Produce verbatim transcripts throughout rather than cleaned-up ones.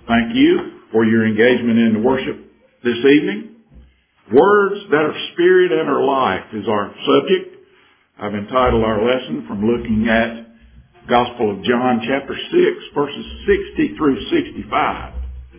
Thank you for your engagement in the worship this evening. Words that are spirit and are life is our subject. I've entitled our lesson from looking at Gospel of John chapter six verses sixty through sixty-five.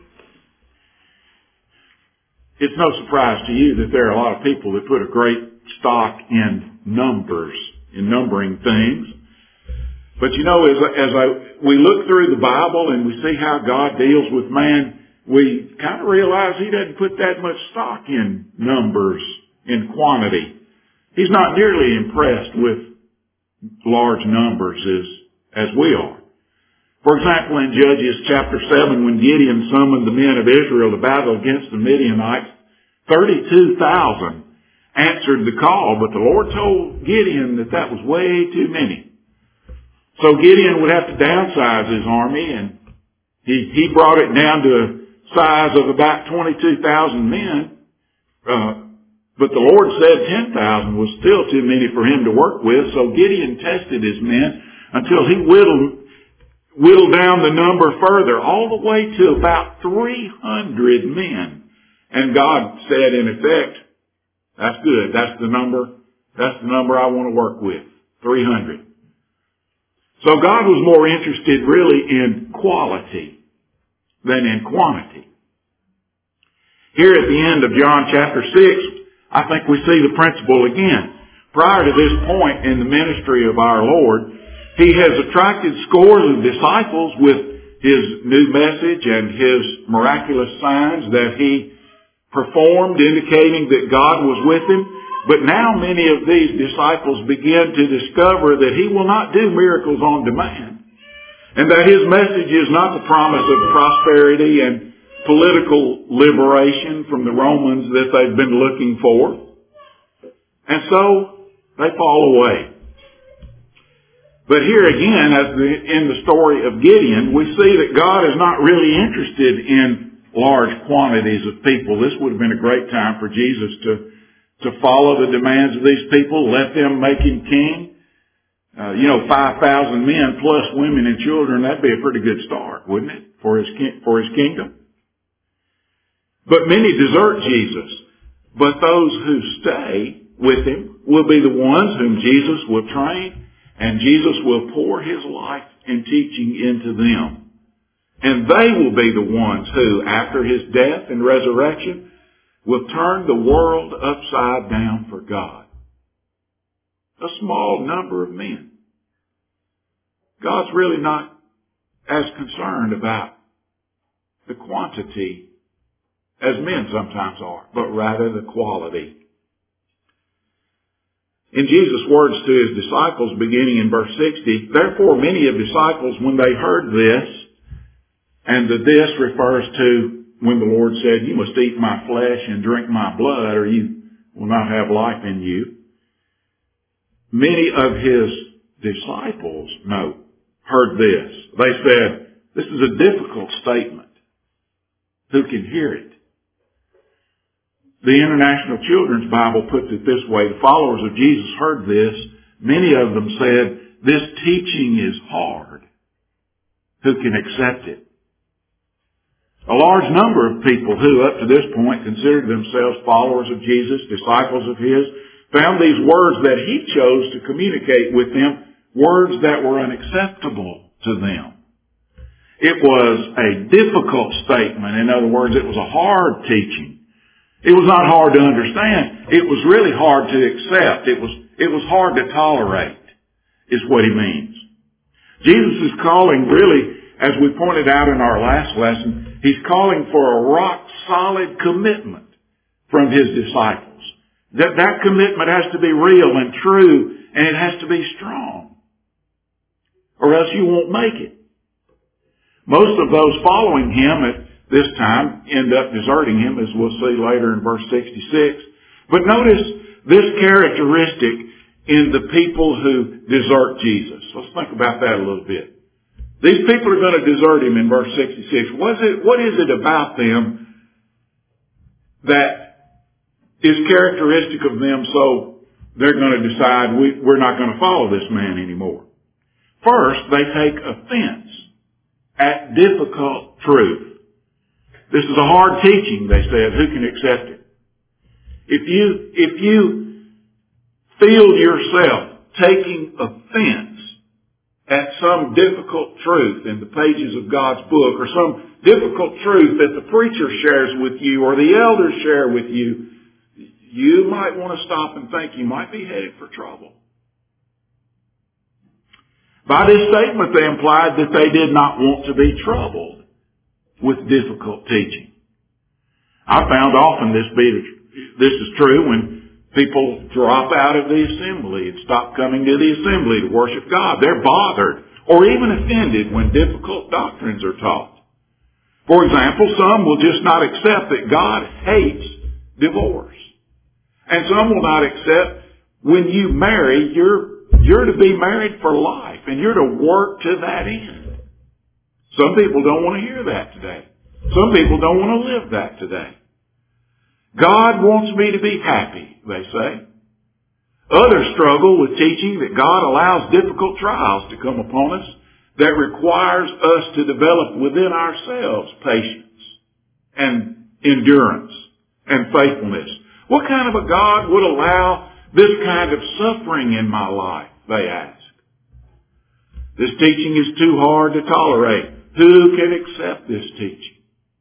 It's no surprise to you that there are a lot of people that put a great stock in numbers, in numbering things. But you know, as, as I, we look through the Bible and we see how God deals with man, we kind of realize He doesn't put that much stock in numbers, in quantity. He's not nearly impressed with large numbers as, as we are. For example, in Judges chapter seven, when Gideon summoned the men of Israel to battle against the Midianites, thirty-two thousand answered the call, but the Lord told Gideon that that was way too many. So Gideon would have to downsize his army, and he, he brought it down to a size of about twenty-two thousand men. Uh, but the Lord said ten thousand was still too many for him to work with, so Gideon tested his men until he whittled whittled down the number further, all the way to about three hundred men. And God said, in effect, that's good. That's the number, that's the number I want to work with. three hundred. So God was more interested really in quality than in quantity. Here at the end of John chapter six, I think we see the principle again. Prior to this point in the ministry of our Lord, He has attracted scores of disciples with His new message and His miraculous signs that He performed, indicating that God was with Him. But now many of these disciples begin to discover that He will not do miracles on demand, and that His message is not the promise of prosperity and political liberation from the Romans that they've been looking for. And so they fall away. But here again, as the, in the story of Gideon, we see that God is not really interested in large quantities of people. This would have been a great time for Jesus to, to follow the demands of these people, let them make Him king. Uh, you know, five thousand men plus women and children, that'd be a pretty good start, wouldn't it, for His, for his kingdom? But many desert Jesus. But those who stay with Him will be the ones whom Jesus will train, and Jesus will pour His life and teaching into them. And they will be the ones who, after His death and resurrection, will turn the world upside down for God. A small number of men. God's really not as concerned about the quantity as men sometimes are, but rather the quality. In Jesus' words to His disciples, beginning in verse sixty, therefore many of the disciples, when they heard this, and the this refers to when the Lord said, you must eat my flesh and drink my blood, or you will not have life in you. Many of His disciples, no, heard this. They said, this is a difficult statement. Who can hear it? The International Children's Bible puts it this way. The followers of Jesus heard this. Many of them said, this teaching is hard. Who can accept it? A large number of people who up to this point considered themselves followers of Jesus, disciples of His, found these words that He chose to communicate with them, words that were unacceptable to them. It was a difficult statement. In other words, it was a hard teaching. It was not hard to understand. It was really hard to accept. It was, it was hard to tolerate, is what He means. Jesus is calling really, as we pointed out in our last lesson, He's calling for a rock-solid commitment from His disciples. That, that commitment has to be real and true, and it has to be strong, or else you won't make it. Most of those following Him at this time end up deserting Him, as we'll see later in verse sixty-six. But notice this characteristic in the people who desert Jesus. Let's think about that a little bit. These people are going to desert Him in verse sixty-six. What is it, what is it about them that is characteristic of them so they're going to decide we, we're not going to follow this man anymore? First, they take offense at difficult truth. This is a hard teaching, they said. Who can accept it? If you, if you feel yourself taking offense at some difficult truth in the pages of God's book, or some difficult truth that the preacher shares with you or the elders share with you, you might want to stop and think you might be headed for trouble. By this statement, they implied that they did not want to be troubled with difficult teaching. I found often this be, this is true when people drop out of the assembly and stop coming to the assembly to worship God. They're bothered or even offended when difficult doctrines are taught. For example, some will just not accept that God hates divorce. And some will not accept when you marry, you're, you're to be married for life and you're to work to that end. Some people don't want to hear that today. Some people don't want to live that today. God wants me to be happy, they say. Others struggle with teaching that God allows difficult trials to come upon us that requires us to develop within ourselves patience and endurance and faithfulness. What kind of a God would allow this kind of suffering in my life, they ask. This teaching is too hard to tolerate. Who can accept this teaching?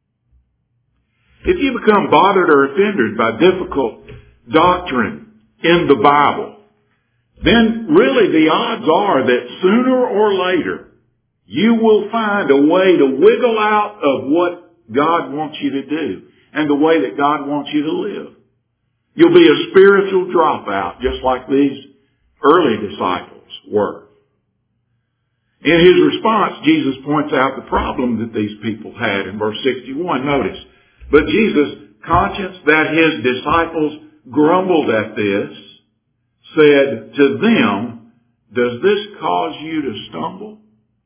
If you become bothered or offended by difficult doctrine in the Bible, then really the odds are that sooner or later you will find a way to wiggle out of what God wants you to do and the way that God wants you to live. You'll be a spiritual dropout just like these early disciples were. In his response, Jesus points out the problem that these people had in verse sixty-one. Notice, but Jesus, conscious that his disciples grumbled at this, said to them, does this cause you to stumble?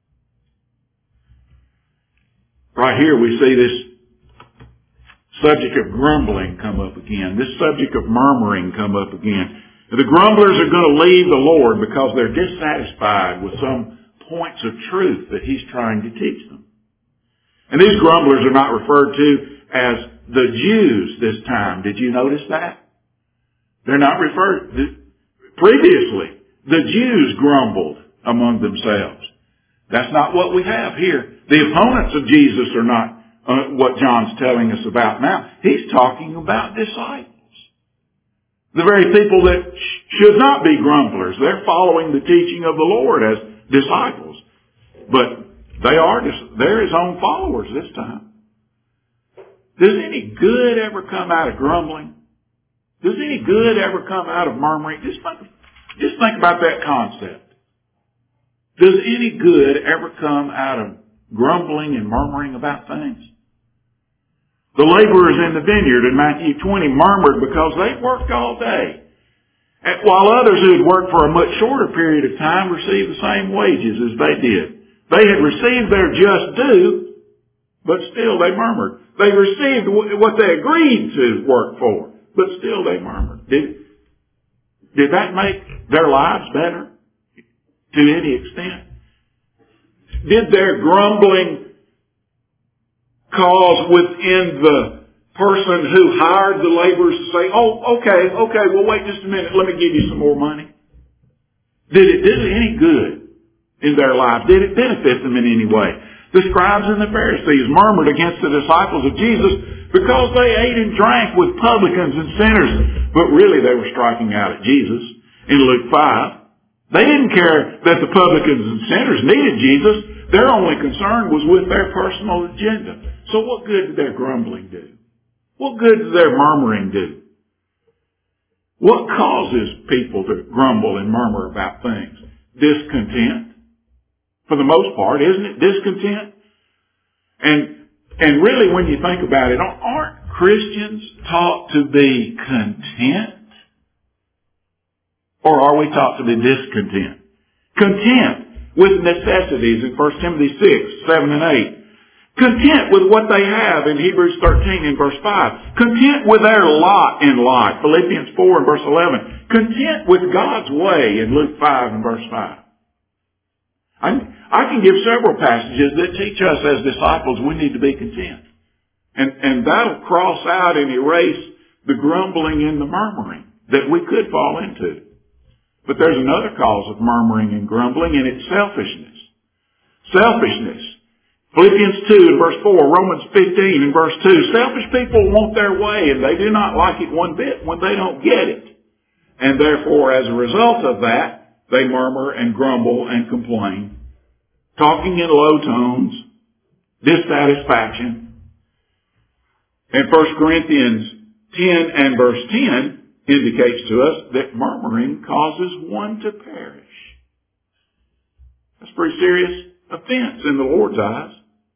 Right here we see this subject of grumbling come up again. This subject of murmuring come up again. The grumblers are going to leave the Lord because they're dissatisfied with some points of truth that he's trying to teach them. And these grumblers are not referred to as the Jews this time. Did you notice that? They're not referred to. Previously, the Jews grumbled among themselves. That's not what we have here. The opponents of Jesus are not uh, what John's telling us about now. He's talking about disciples. The very people that sh- should not be grumblers. They're following the teaching of the Lord as disciples. But they are, they're his own followers this time. Does any good ever come out of grumbling? Does any good ever come out of murmuring? Just think, just think about that concept. Does any good ever come out of grumbling and murmuring about things? The laborers in the vineyard in Matthew twenty murmured because they worked all day, and while others who had worked for a much shorter period of time received the same wages as they did. They had received their just due, but still they murmured. They received what they agreed to work for, but still they murmured. Did, did that make their lives better to any extent? Did their grumbling cause within the person who hired the laborers to say, oh, okay, okay, well wait just a minute, let me give you some more money? Did it, did it any good in their lives? Did it benefit them in any way? The scribes and the Pharisees murmured against the disciples of Jesus because they ate and drank with publicans and sinners. But really they were striking out at Jesus in Luke five. They didn't care that the publicans and sinners needed Jesus. Their only concern was with their personal agenda. So what good did their grumbling do? What good did their murmuring do? What causes people to grumble and murmur about things? Discontent. For the most part, isn't it? Discontent. And, and really when you think about it, aren't Christians taught to be content? Or are we taught to be discontent? Content with necessities in First Timothy six, seven and eight. Content with what they have in Hebrews thirteen and verse five. Content with their lot in life, Philippians four and verse eleven. Content with God's way in Luke five and verse five. I, I can give several passages that teach us as disciples we need to be content. And, and that'll cross out and erase the grumbling and the murmuring that we could fall into. But there's another cause of murmuring and grumbling, and it's selfishness. Selfishness. Philippians two and verse four, Romans fifteen and verse two. Selfish people want their way, and they do not like it one bit when they don't get it. And therefore, as a result of that, they murmur and grumble and complain, talking in low tones, dissatisfaction. And First Corinthians ten and verse ten indicates to us that murmuring causes one to perish. That's a pretty serious offense in the Lord's eyes.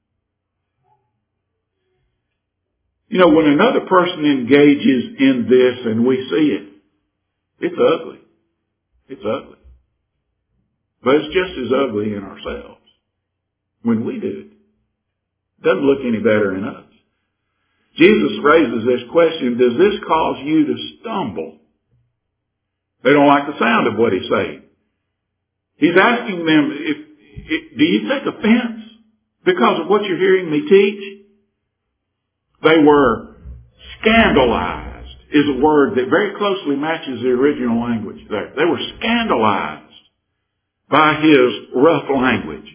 You know, when another person engages in this and we see it, it's ugly. It's ugly. But it's just as ugly in ourselves when we do it. It doesn't look any better in us. Jesus raises this question, does this cause you to stumble? They don't like the sound of what he's saying. He's asking them, if, if, do you take offense because of what you're hearing me teach? They were scandalized, is a word that very closely matches the original language there. They were scandalized by his rough language.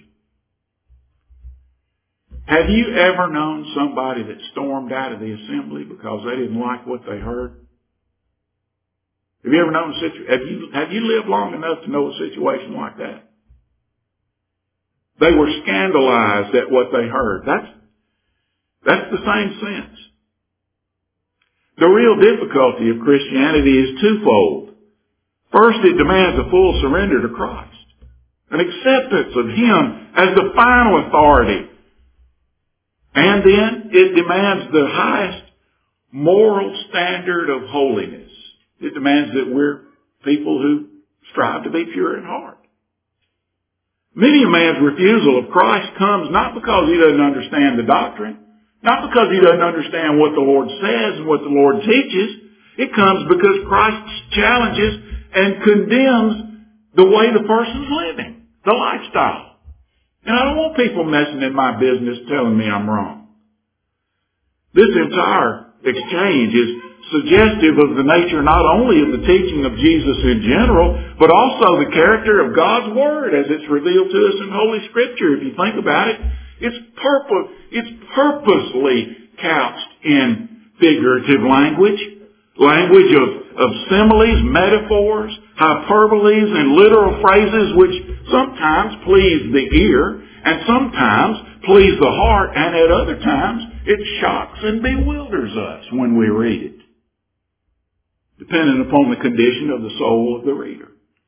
Have you ever known somebody that stormed out of the assembly because they didn't like what they heard? Have you ever known a situation, have you, have you lived long enough to know a situation like that? They were scandalized at what they heard. That's, that's the same sense. The real difficulty of Christianity is twofold. First, it demands a full surrender to Christ, an acceptance of Him as the final authority. And then it demands the highest moral standard of holiness. It demands that we're people who strive to be pure in heart. Many a man's refusal of Christ comes not because he doesn't understand the doctrine, not because he doesn't understand what the Lord says and what the Lord teaches. It comes because Christ challenges and condemns the way the person's living, the lifestyle. And I don't want people messing in my business telling me I'm wrong. This entire exchange is suggestive of the nature not only of the teaching of Jesus in general, but also the character of God's Word as it's revealed to us in Holy Scripture. If you think about it, it's purpose, it's purposely couched in figurative language, language of, of similes, metaphors, hyperboles, and literal phrases which sometimes please the ear and sometimes please the heart, and at other times it shocks and bewilders us when we read it, depending upon the condition of the soul of the reader.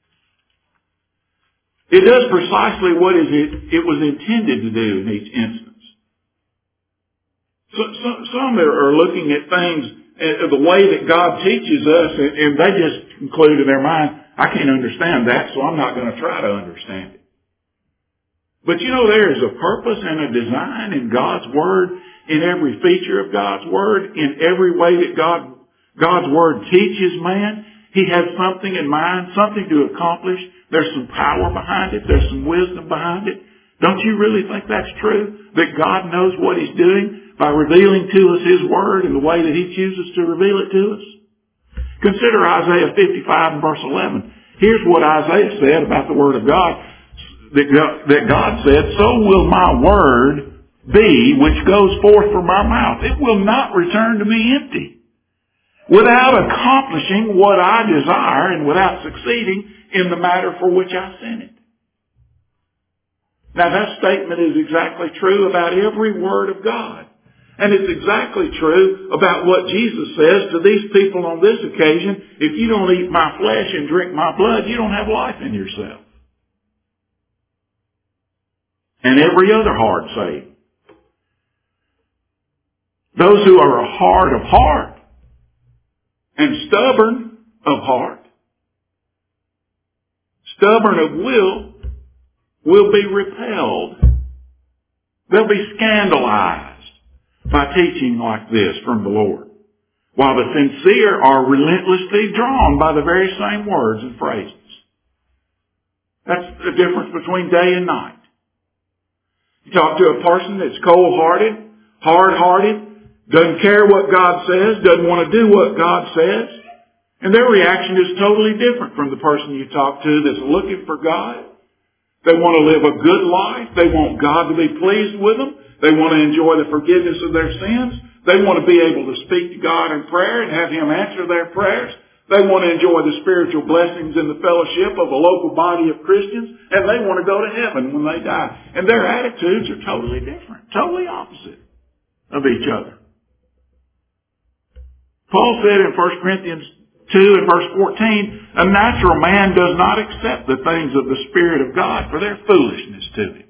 It does precisely what is it, it was intended to do in each instance. So, so, some are looking at things uh, the way that God teaches us, and, and they just conclude in their mind, I can't understand that, so I'm not going to try to understand it. But you know, there is a purpose and a design in God's Word, in every feature of God's Word, in every way that God, God's Word teaches man. He has something in mind, something to accomplish. There's some power behind it. There's some wisdom behind it. Don't you really think that's true? That God knows what He's doing by revealing to us His Word in the way that He chooses to reveal it to us? Consider Isaiah fifty-five and verse eleven. Here's what Isaiah said about the Word of God. That God, that God said, so will my word be which goes forth from my mouth. It will not return to me empty, without accomplishing what I desire and without succeeding in the matter for which I sent it. Now that statement is exactly true about every word of God. And it's exactly true about what Jesus says to these people on this occasion. If you don't eat my flesh and drink my blood, you don't have life in yourself. And every other hard saying. Those who are hard of heart and stubborn of heart, stubborn of will, will be repelled. They'll be scandalized by teaching like this from the Lord, while the sincere are relentlessly drawn by the very same words and phrases. That's the difference between day and night. You talk to a person that's cold-hearted, hard-hearted, doesn't care what God says, doesn't want to do what God says. And their reaction is totally different from the person you talk to that's looking for God. They want to live a good life. They want God to be pleased with them. They want to enjoy the forgiveness of their sins. They want to be able to speak to God in prayer and have Him answer their prayers. They want to enjoy the spiritual blessings and the fellowship of a local body of Christians, and they want to go to heaven when they die. And their attitudes are totally different, totally opposite of each other. Paul said in First Corinthians two and verse fourteen, a natural man does not accept the things of the Spirit of God, for their foolishness to him.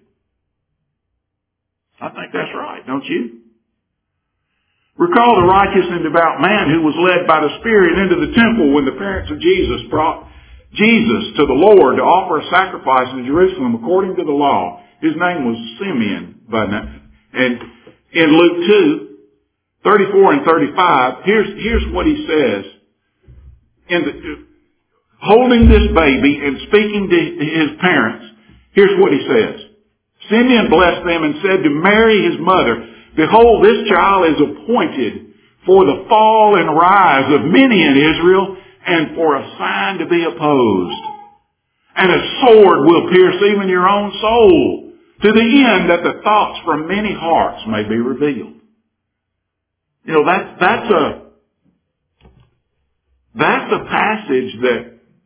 I think that's right, don't you? Recall the righteous and devout man who was led by the Spirit into the temple when the parents of Jesus brought Jesus to the Lord to offer a sacrifice in Jerusalem according to the law. His name was Simeon by name. And in Luke two, thirty-four and thirty-five, here's, here's what he says. In the, holding this baby and speaking to his parents, here's what he says. Simeon blessed them and said to Mary his mother, behold, this child is appointed for the fall and rise of many in Israel, and for a sign to be opposed. And a sword will pierce even your own soul, to the end that the thoughts from many hearts may be revealed. You know, that's, that's a, that's a passage that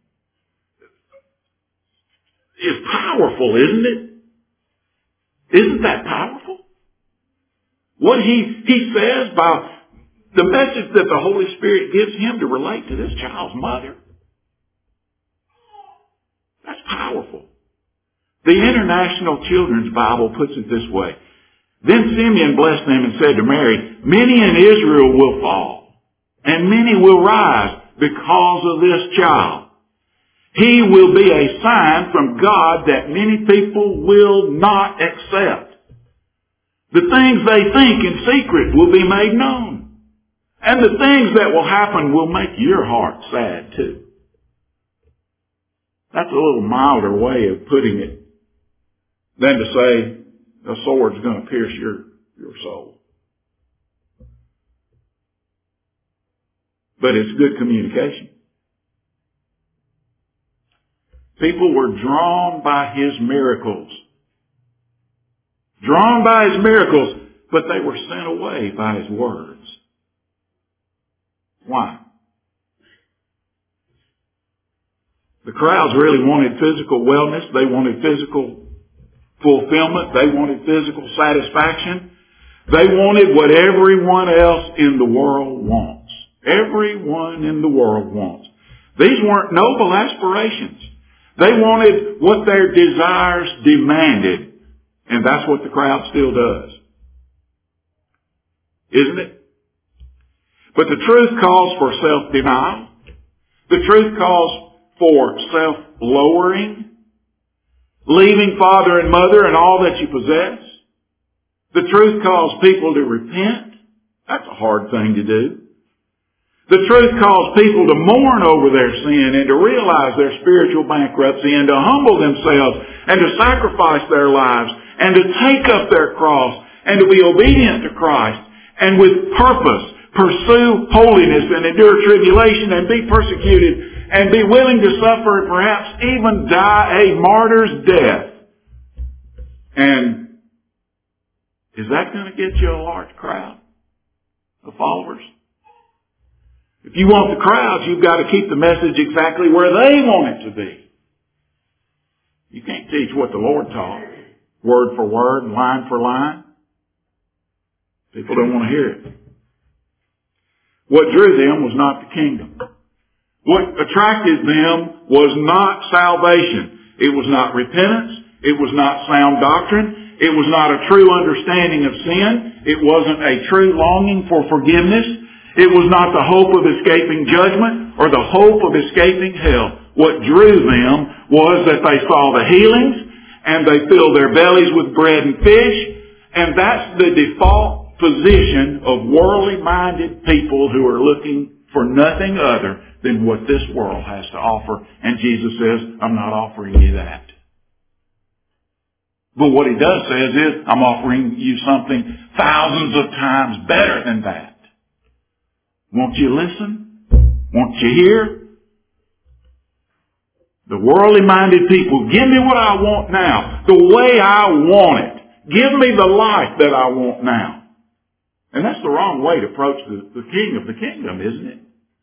is powerful, isn't it? Isn't that powerful? What he, he says by the message that the Holy Spirit gives him to relate to this child's mother. That's powerful. The International Children's Bible puts it this way. Then Simeon blessed them and said to Mary, many in Israel will fall, and many will rise because of this child. He will be a sign from God that many people will not accept. The things they think in secret will be made known. And the things that will happen will make your heart sad too. That's a little milder way of putting it than to say a sword's going to pierce your, your soul. But it's good communication. People were drawn by his miracles. Drawn by his miracles, but they were sent away by his words. Why? The crowds really wanted physical wellness. They wanted physical fulfillment. They wanted physical satisfaction. They wanted what everyone else in the world wants. Everyone in the world wants. These weren't noble aspirations. They wanted what their desires demanded. And that's what the crowd still does. Isn't it? But the truth calls for self-denial. The truth calls for self-lowering. Leaving father and mother and all that you possess. The truth calls people to repent. That's a hard thing to do. The truth calls people to mourn over their sin and to realize their spiritual bankruptcy and to humble themselves and to sacrifice their lives and to take up their cross and to be obedient to Christ and with purpose pursue holiness and endure tribulation and be persecuted and be willing to suffer and perhaps even die a martyr's death. And is that going to get you a large crowd of followers? If you want the crowds, you've got to keep the message exactly where they want it to be. You can't teach what the Lord taught, word for word, line for line. People don't want to hear it. What drew them was not the kingdom. What attracted them was not salvation. It was not repentance. It was not sound doctrine. It was not a true understanding of sin. It wasn't a true longing for forgiveness. It was not the hope of escaping judgment or the hope of escaping hell. What drew them was that they saw the healings and they filled their bellies with bread and fish. And that's the default position of worldly-minded people who are looking for nothing other than what this world has to offer. And Jesus says, I'm not offering you that. But what he does says is, I'm offering you something thousands of times better than that. Won't you listen? Won't you hear? The worldly minded people, give me what I want now, the way I want it. Give me the life that I want now. And that's the wrong way to approach the, the king of the kingdom, isn't it?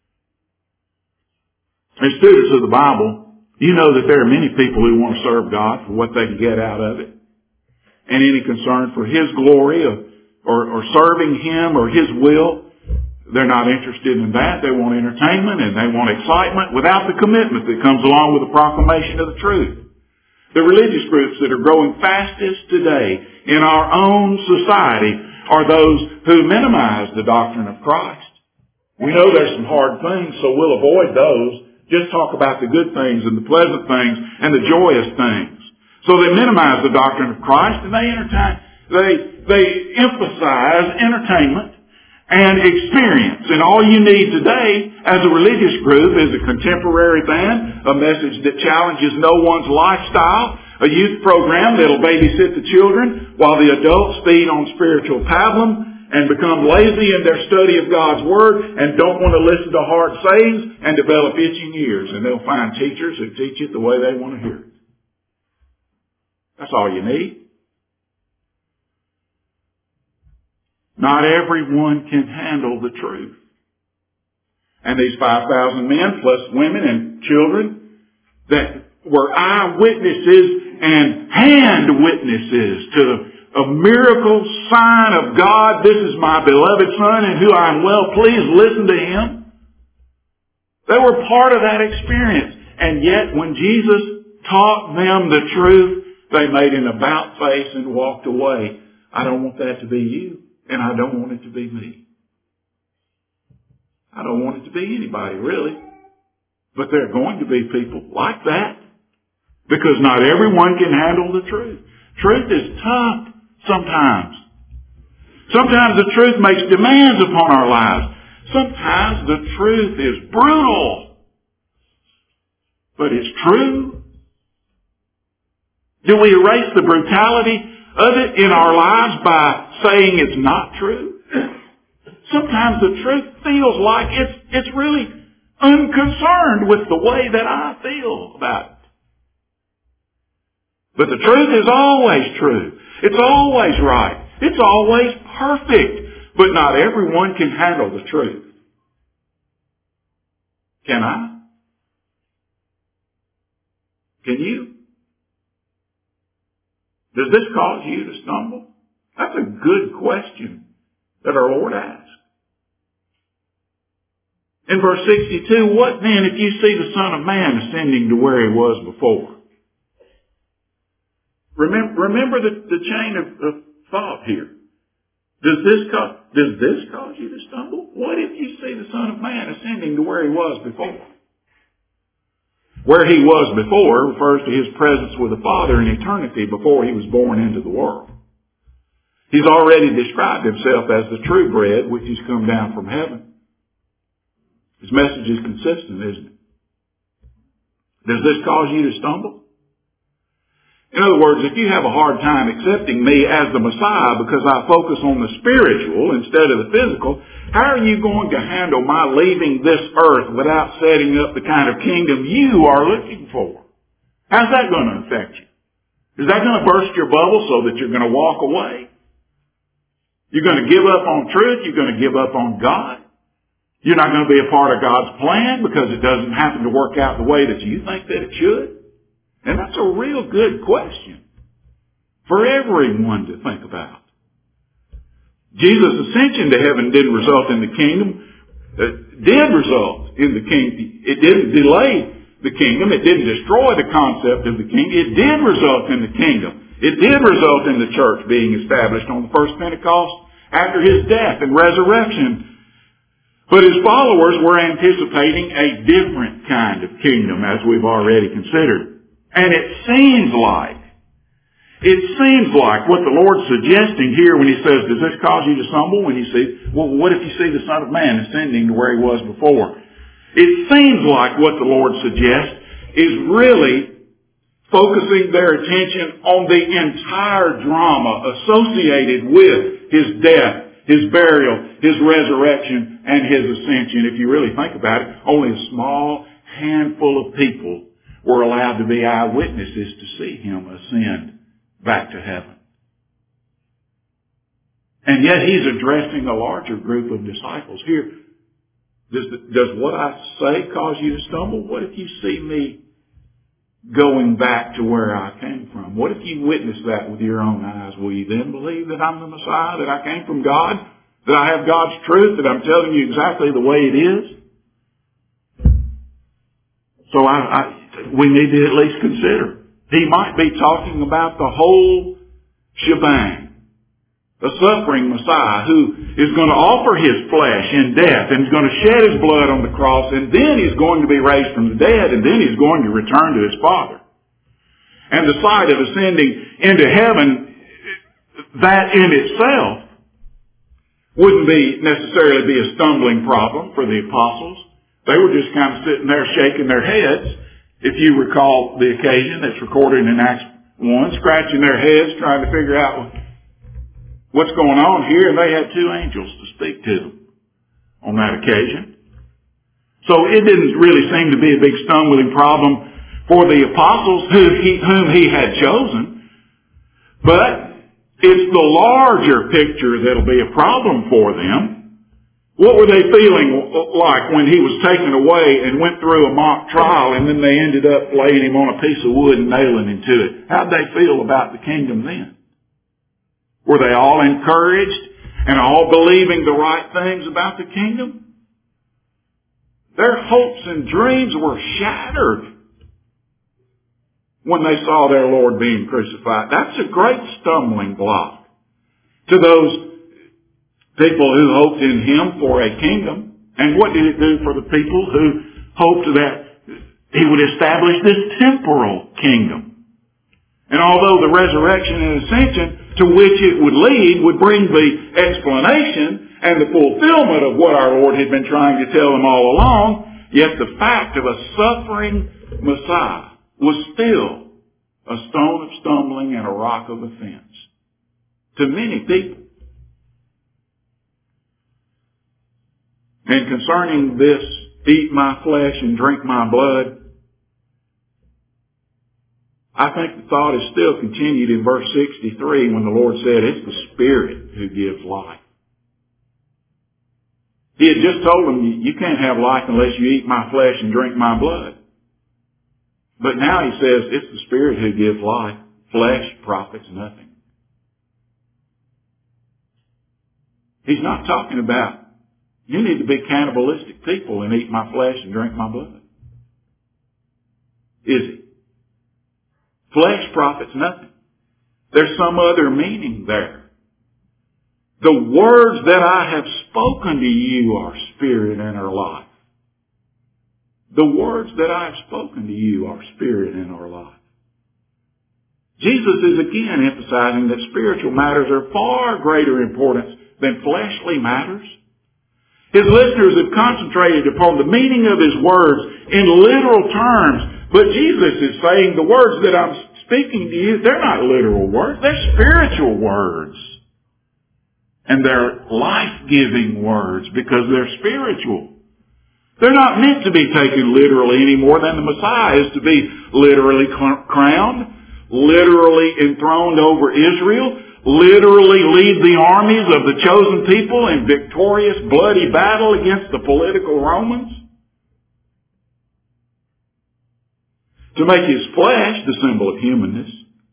As students of the Bible, you know that there are many people who want to serve God for what they can get out of it. And any concern for His glory or, or, or serving Him or His will, they're not interested in that. They want entertainment and they want excitement without the commitment that comes along with the proclamation of the truth. The religious groups that are growing fastest today in our own society are those who minimize the doctrine of Christ. We know there's some hard things, so we'll avoid those. Just talk about the good things and the pleasant things and the joyous things. So they minimize the doctrine of Christ and they entertain, they, they emphasize entertainment and experience. And all you need today as a religious group is a contemporary band, a message that challenges no one's lifestyle, a youth program that'll babysit the children while the adults feed on spiritual pablum and become lazy in their study of God's Word and don't want to listen to hard sayings and develop itching ears. And they'll find teachers who teach it the way they want to hear it. That's all you need. Not everyone can handle the truth. And these five thousand men plus women and children that were eyewitnesses and hand witnesses to a miracle sign of God. This is my beloved Son in whom I am well pleased. Listen to Him. They were part of that experience. And yet when Jesus taught them the truth, they made an about face and walked away. I don't want that to be you. And I don't want it to be me. I don't want it to be anybody, really. But there are going to be people like that. Because not everyone can handle the truth. Truth is tough sometimes. Sometimes the truth makes demands upon our lives. Sometimes the truth is brutal. But it's true. Do we erase the brutality of it in our lives by saying it's not true? Sometimes the truth feels like it's, it's really unconcerned with the way that I feel about it. But the truth is always true. It's always right. It's always perfect. But not everyone can handle the truth. Can I? Can you? Does this cause you to stumble? That's a good question that our Lord asked. In verse sixty-two, what then if you see the Son of Man ascending to where He was before? Remember, remember the, the chain of, of thought here. Does this, cause, does this cause you to stumble? What if you see the Son of Man ascending to where He was before? Where He was before refers to His presence with the Father in eternity before He was born into the world. He's already described Himself as the true bread which has come down from heaven. His message is consistent, isn't it? Does this cause you to stumble? In other words, if you have a hard time accepting me as the Messiah because I focus on the spiritual instead of the physical, how are you going to handle my leaving this earth without setting up the kind of kingdom you are looking for? How's that going to affect you? Is that going to burst your bubble so that you're going to walk away? You're going to give up on truth? You're going to give up on God? You're not going to be a part of God's plan because it doesn't happen to work out the way that you think that it should? And that's a real good question for everyone to think about. Jesus' ascension to heaven didn't result in the kingdom. It did result in the kingdom. It didn't delay the kingdom. It didn't destroy the concept of the kingdom. It did result in the kingdom. It did result in the church being established on the first Pentecost after His death and resurrection. But His followers were anticipating a different kind of kingdom, as we've already considered. And it seems like, it seems like what the Lord's suggesting here when He says, does this cause you to stumble when you see, well, what if you see the Son of Man ascending to where He was before? It seems like what the Lord suggests is really focusing their attention on the entire drama associated with His death, His burial, His resurrection, and His ascension. If you really think about it, only a small handful of people were allowed to be eyewitnesses to see Him ascend back to heaven. And yet He's addressing a larger group of disciples here. Does, does what I say cause you to stumble? What if you see me going back to where I came from? What if you witness that with your own eyes? Will you then believe that I'm the Messiah, that I came from God, that I have God's truth, that I'm telling you exactly the way it is? So I, I, we need to at least consider. He might be talking about the whole shebang. A suffering Messiah who is going to offer His flesh in death and is going to shed His blood on the cross, and then He's going to be raised from the dead, and then He's going to return to His Father. And the sight of ascending into heaven, that in itself wouldn't be necessarily be a stumbling problem for the apostles. They were just kind of sitting there shaking their heads. If you recall the occasion that's recorded in Acts one, scratching their heads trying to figure out what's going on here, and they had two angels to speak to them on that occasion. So it didn't really seem to be a big stumbling problem for the apostles who he, whom He had chosen. But it's the larger picture that'll be a problem for them. What were they feeling like when He was taken away and went through a mock trial, and then they ended up laying Him on a piece of wood and nailing Him to it? How'd they feel about the kingdom then? Were they all encouraged and all believing the right things about the kingdom? Their hopes and dreams were shattered when they saw their Lord being crucified. That's a great stumbling block to those people who hoped in Him for a kingdom. And what did it do for the people who hoped that He would establish this temporal kingdom? And although the resurrection and ascension to which it would lead would bring the explanation and the fulfillment of what our Lord had been trying to tell them all along, yet the fact of a suffering Messiah was still a stone of stumbling and a rock of offense to many people. And concerning this, eat my flesh and drink my blood, I think the thought is still continued in verse sixty-three when the Lord said, it's the Spirit who gives life. He had just told them, you can't have life unless you eat my flesh and drink my blood. But now He says, it's the Spirit who gives life. Flesh profits nothing. He's not talking about, you need to be cannibalistic people and eat my flesh and drink my blood. Is He? Flesh profits nothing. There's some other meaning there. The words that I have spoken to you are spirit and are life. The words that I have spoken to you are spirit and are life. Jesus is again emphasizing that spiritual matters are far greater importance than fleshly matters. His listeners have concentrated upon the meaning of His words in literal terms. But Jesus is saying the words that I'm speaking to you, they're not literal words. They're spiritual words. And they're life-giving words because they're spiritual. They're not meant to be taken literally any more than the Messiah is to be literally crowned, literally enthroned over Israel, literally lead the armies of the chosen people in victorious bloody battle against the political Romans. To make His flesh the symbol of humanness.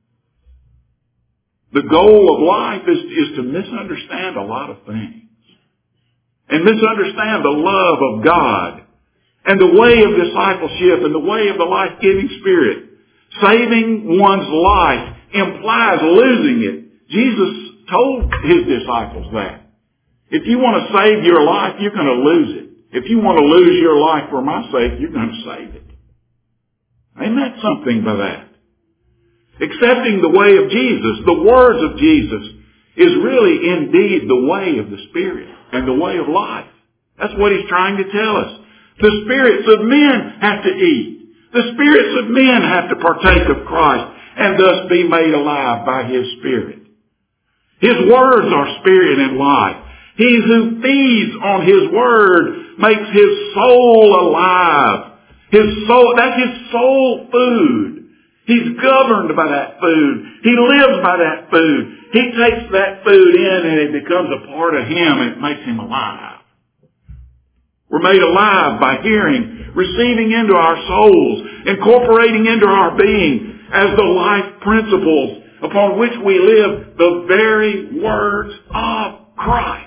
The goal of life is, is to misunderstand a lot of things. And misunderstand the love of God and the way of discipleship and the way of the life-giving Spirit. Saving one's life implies losing it. Jesus told His disciples that. If you want to save your life, you're going to lose it. If you want to lose your life for my sake, you're going to save it. They meant something by that. Accepting the way of Jesus, the words of Jesus, is really indeed the way of the Spirit and the way of life. That's what He's trying to tell us. The spirits of men have to eat. The spirits of men have to partake of Christ and thus be made alive by His Spirit. His words are spirit and life. He who feeds on His word makes his soul alive. His soul, that's his soul food. He's governed by that food. He lives by that food. He takes that food in and it becomes a part of him and it makes him alive. We're made alive by hearing, receiving into our souls, incorporating into our being as the life principles upon which we live the very words of Christ.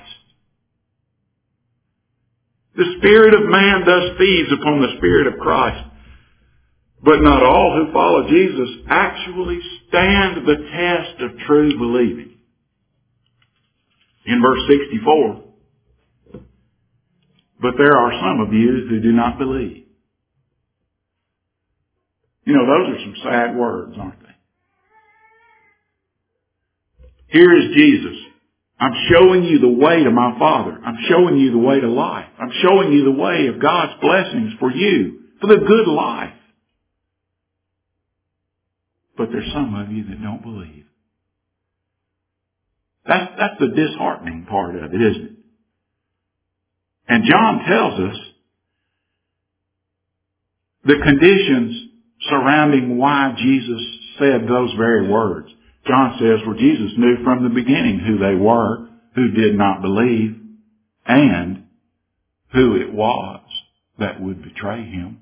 The spirit of man thus feeds upon the Spirit of Christ. But not all who follow Jesus actually stand the test of true believing. In verse sixty-four, but there are some of you who do not believe. You know, those are some sad words, aren't they? Here is Jesus. I'm showing you the way to my Father. I'm showing you the way to life. I'm showing you the way of God's blessings for you, for the good life. But there's some of you that don't believe. That's, that's the disheartening part of it, isn't it? And John tells us the conditions surrounding why Jesus said those very words. John says, well, Jesus knew from the beginning who they were, who did not believe, and who it was that would betray him.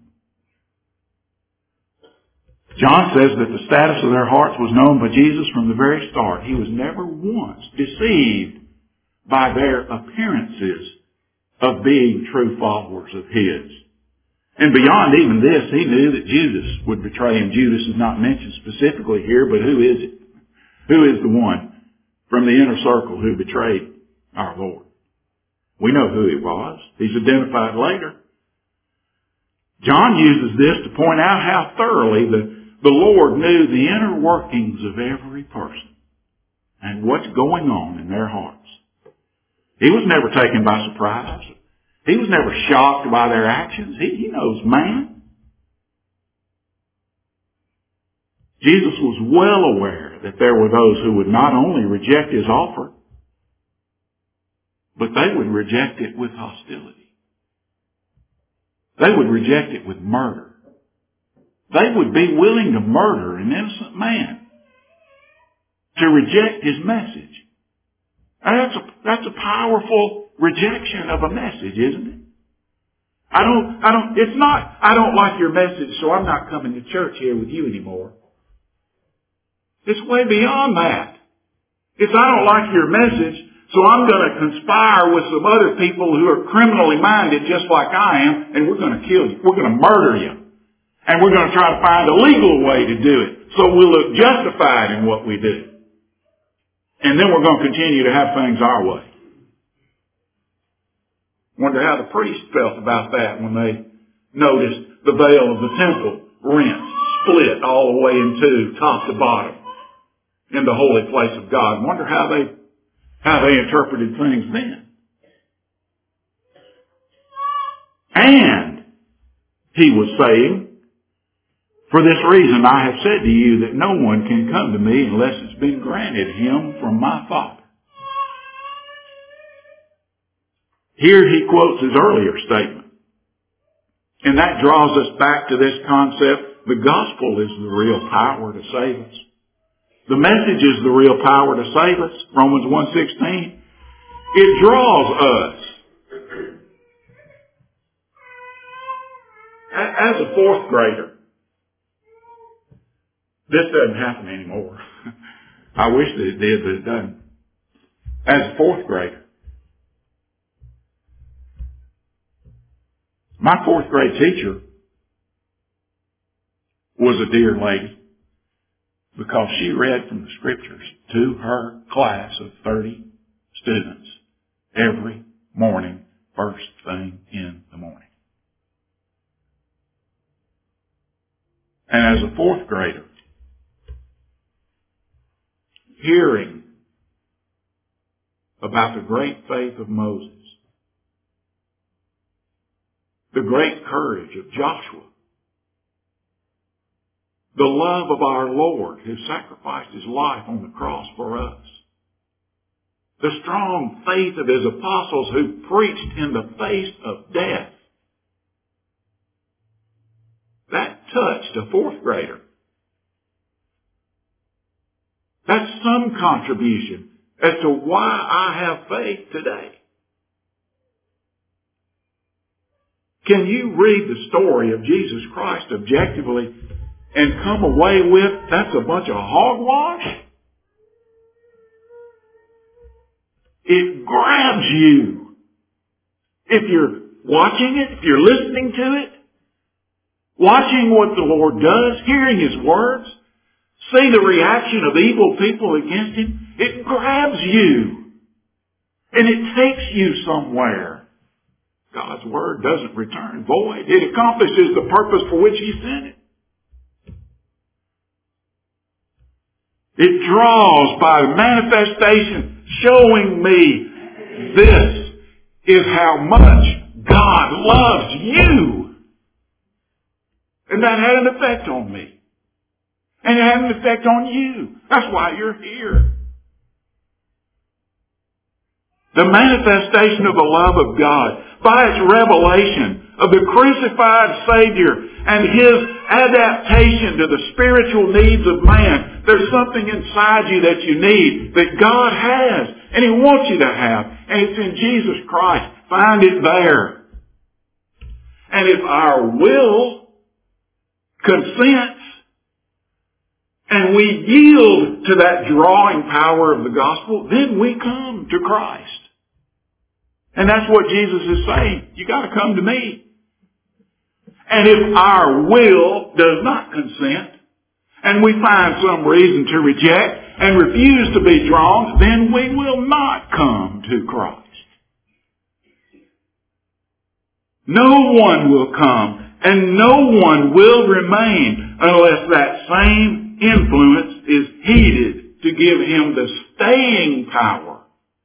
John says that the status of their hearts was known by Jesus from the very start. He was never once deceived by their appearances of being true followers of His. And beyond even this, He knew that Judas would betray Him. Judas is not mentioned specifically here, but who is it? Who is the one from the inner circle who betrayed our Lord? We know who he was. He's identified later. John uses this to point out how thoroughly the, the Lord knew the inner workings of every person and what's going on in their hearts. He was never taken by surprise. He was never shocked by their actions. He, he knows man. Jesus was well aware that there were those who would not only reject His offer, but they would reject it with hostility. They would reject it with murder. They would be willing to murder an innocent man to reject His message. And that's a, that's a powerful rejection of a message, isn't it? I don't, I don't, it's not, I don't like your message, so I'm not coming to church here with you anymore. It's way beyond that. It's I don't like your message, so I'm going to conspire with some other people who are criminally minded just like I am, and we're going to kill you. We're going to murder you. And we're going to try to find a legal way to do it so we'll look justified in what we do. And then we're going to continue to have things our way. Wonder how the priests felt about that when they noticed the veil of the temple rent, split all the way in two, top to bottom, in the holy place of God. Wonder how they how they interpreted things then. And he was saying, for this reason I have said to you that no one can come to me unless it's been granted him from my Father. Here he quotes his earlier statement. And that draws us back to this concept. The gospel is the real power to save us. The message is the real power to save us. Romans one sixteen. It draws us. As a fourth grader, this doesn't happen anymore. I wish that it did, but it doesn't. As a fourth grader, my fourth grade teacher was a dear lady because she read from the scriptures to her class of thirty students every morning, first thing in the morning. And as a fourth grader, hearing about the great faith of Moses, the great courage of Joshua, the love of our Lord who sacrificed His life on the cross for us. The strong faith of His apostles who preached in the face of death. That touched a fourth grader. That's some contribution as to why I have faith today. Can you read the story of Jesus Christ objectively and come away with, that's a bunch of hogwash? It grabs you. If you're watching it, if you're listening to it, watching what the Lord does, hearing His words, see the reaction of evil people against Him, it grabs you. And it takes you somewhere. God's Word doesn't return void. It accomplishes the purpose for which He sent it. It draws by manifestation, showing me this is how much God loves you. And that had an effect on me. And it had an effect on you. That's why you're here. The manifestation of the love of God by its revelation of the crucified Savior and His adaptation to the spiritual needs of man. There's something inside you that you need that God has and He wants you to have. And it's in Jesus Christ. Find it there. And if our will consents and we yield to that drawing power of the gospel, then we come to Christ. And that's what Jesus is saying. You got to come to me. And if our will does not consent, and we find some reason to reject and refuse to be drawn, then we will not come to Christ. No one will come, and no one will remain unless that same influence is heeded to give him the staying power.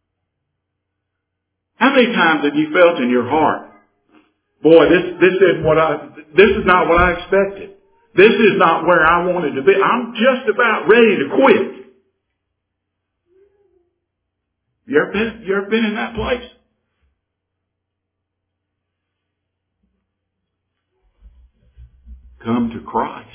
How many times have you felt in your heart, boy, this, this isn't what I, this is not what I expected. This is not where I wanted to be. I'm just about ready to quit. You ever been, you ever been in that place? Come to Christ.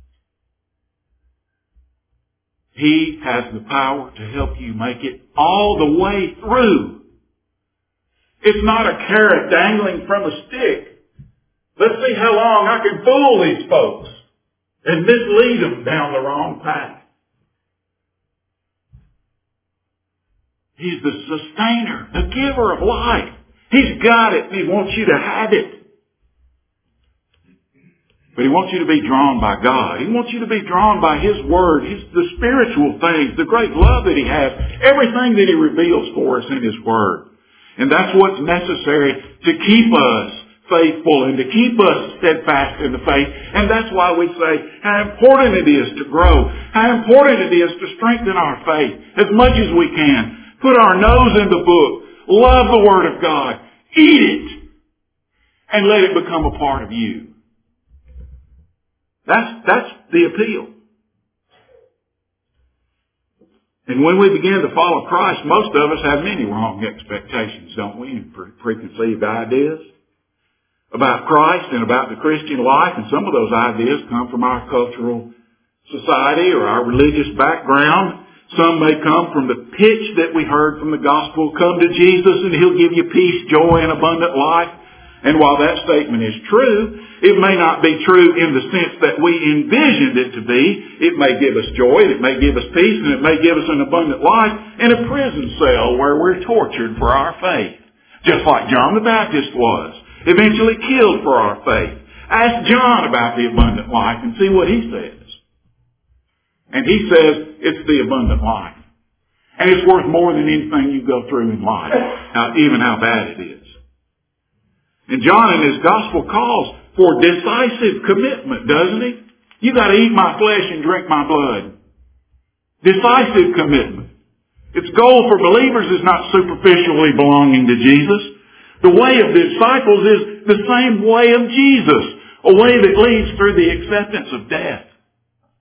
He has the power to help you make it all the way through. It's not a carrot dangling from a stick. Let's see how long I can fool these folks and mislead them down the wrong path. He's the sustainer, the giver of life. He's got it and He wants you to have it. But He wants you to be drawn by God. He wants you to be drawn by His Word, His, the spiritual things, the great love that He has, everything that He reveals for us in His Word. And that's what's necessary to keep us faithful and to keep us steadfast in the faith. And that's why we say how important it is to grow, how important it is to strengthen our faith as much as we can. Put our nose in the book, love the Word of God, eat it, and let it become a part of you. That's, that's the appeal. And when we begin to follow Christ, most of us have many wrong expectations, don't we, and pre- preconceived ideas about Christ and about the Christian life. And some of those ideas come from our cultural society or our religious background. Some may come from the pitch that we heard from the gospel, come to Jesus and He'll give you peace, joy, and abundant life. And while that statement is true, it may not be true in the sense that we envisioned it to be. It may give us joy, it may give us peace, and it may give us an abundant life in a prison cell where we're tortured for our faith. Just like John the Baptist was, eventually killed for our faith. Ask John about the abundant life and see what he says. And he says it's the abundant life. And it's worth more than anything you go through in life, even how bad it is. And John in his gospel calls for decisive commitment, doesn't he? You got to eat my flesh and drink my blood. Decisive commitment. Its goal for believers is not superficially belonging to Jesus. The way of the disciples is the same way of Jesus, a way that leads through the acceptance of death.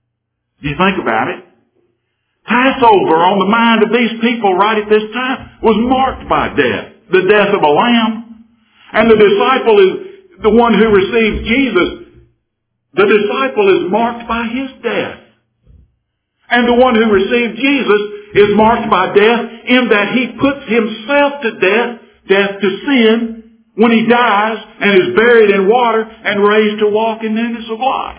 You think about it. Passover on the mind of these people right at this time was marked by death. The death of a lamb. And the disciple is the one who receives Jesus. The disciple is marked by his death. And the one who received Jesus is marked by death in that he puts himself to death, death to sin, when he dies and is buried in water and raised to walk in newness of life.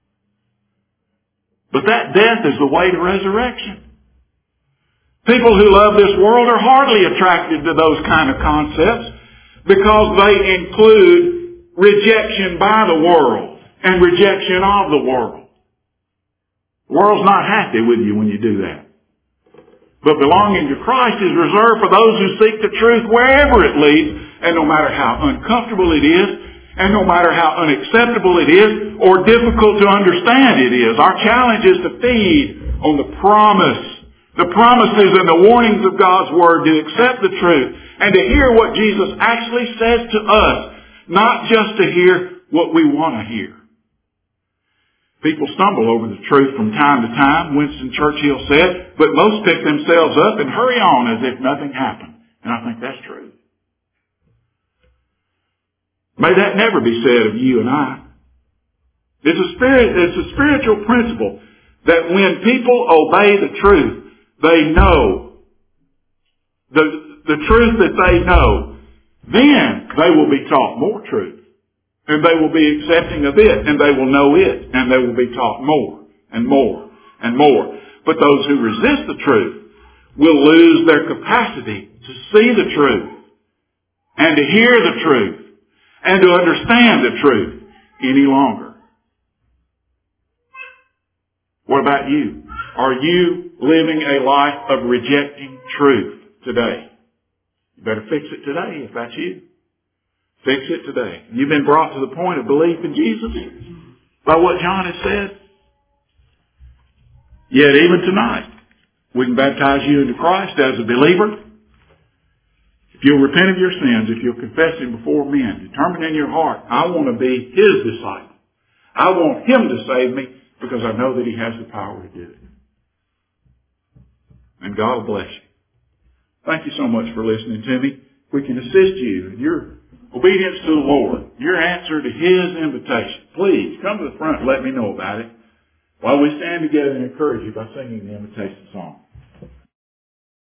But that death is the way to resurrection. People who love this world are hardly attracted to those kind of concepts because they include rejection by the world and rejection of the world. The world's not happy with you when you do that. But belonging to Christ is reserved for those who seek the truth wherever it leads, and no matter how uncomfortable it is, and no matter how unacceptable it is, or difficult to understand it is. Our challenge is to feed on the promise, the promises and the warnings of God's Word, to accept the truth, and to hear what Jesus actually says to us, not just to hear what we want to hear. People stumble over the truth from time to time, Winston Churchill said, but most pick themselves up and hurry on as if nothing happened. And I think that's true. May that never be said of you and I. It's a spirit, it's a spiritual principle that when people obey the truth, they know the, the truth that they know, then they will be taught more truth. And they will be accepting of it, and they will know it, and they will be taught more and more and more. But those who resist the truth will lose their capacity to see the truth and to hear the truth and to understand the truth any longer. What about you? Are you living a life of rejecting truth today? You better fix it today if that's you. Fix it today. You've been brought to the point of belief in Jesus by what John has said. Yet even tonight, we can baptize you into Christ as a believer. If you'll repent of your sins, if you'll confess Him before men, determine in your heart, I want to be His disciple. I want Him to save me because I know that He has the power to do it. And God will bless you. Thank you so much for listening to me. We can assist you in your obedience to the Lord, your answer to His invitation. Please come to the front and let me know about it while we stand together and encourage you by singing the invitation song.